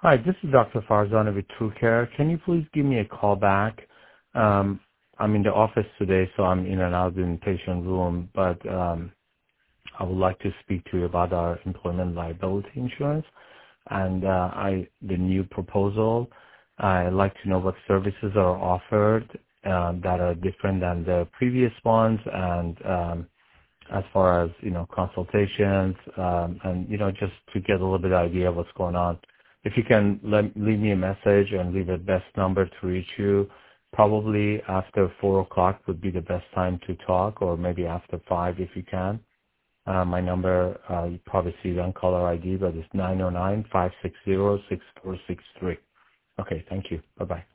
Hi, this is Dr. Farzana with TrueCare. Can you please give me a call back? I'm in the office today, so I'm in and out of the inpatient room, but I would like to speak to you about our employment liability insurance and the new proposal. I'd like to know what services are offered that are different than the previous ones, and as far as, consultations, and, just to get a little bit of idea of what's going on. If you can leave me a message and leave a best number to reach you, probably after 4 o'clock would be the best time to talk, or maybe after 5 if you can. My number, you probably see it on caller ID, but it's 909-560-6463. Okay, thank you. Bye-bye.